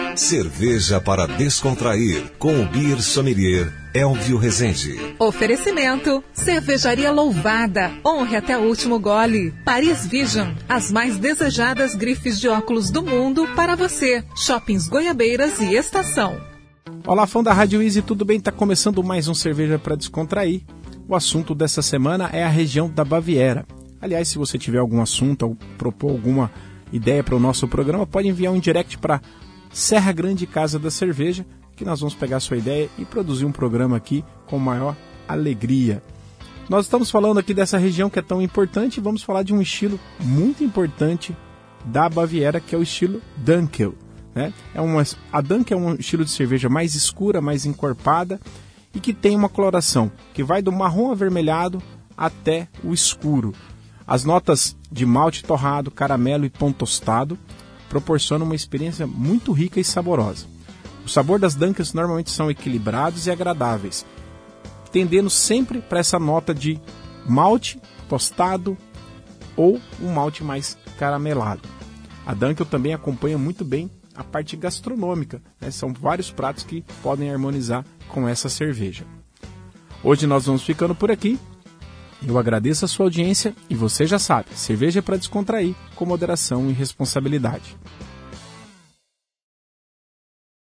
Cerveja para descontrair, com o Beer Sommelier Elvio Rezende. Oferecimento: Cervejaria Louvada. Honre até o último gole. Paris Vision, as mais desejadas grifes de óculos do mundo para você. Shoppings Goiabeiras e Estação. Olá, fã da Rádio Easy, tudo bem? Está começando mais um Cerveja para Descontrair. O assunto dessa semana é a região da Baviera. Aliás, se você tiver algum assunto ou propor alguma ideia para o nosso programa, pode enviar um direct para Serra Grande Casa da Cerveja, que nós vamos pegar a sua ideia e produzir um programa aqui com maior alegria. Nós estamos falando aqui dessa região que é tão importante e vamos falar de um estilo muito importante da Baviera, que é o estilo Dunkel, né? A Dunkel é um estilo de cerveja mais escura, mais encorpada e que tem uma coloração que vai do marrom avermelhado até o escuro. As notas de malte torrado, caramelo e pão tostado proporcionam uma experiência muito rica e saborosa. O sabor das Dunkels normalmente são equilibrados e agradáveis, tendendo sempre para essa nota de malte tostado ou um malte mais caramelado. A Dunkel também acompanha muito bem a parte gastronômica, né? São vários pratos que podem harmonizar com essa cerveja. Hoje nós vamos ficando por aqui. Eu agradeço a sua audiência e você já sabe, cerveja para descontrair, com moderação e responsabilidade.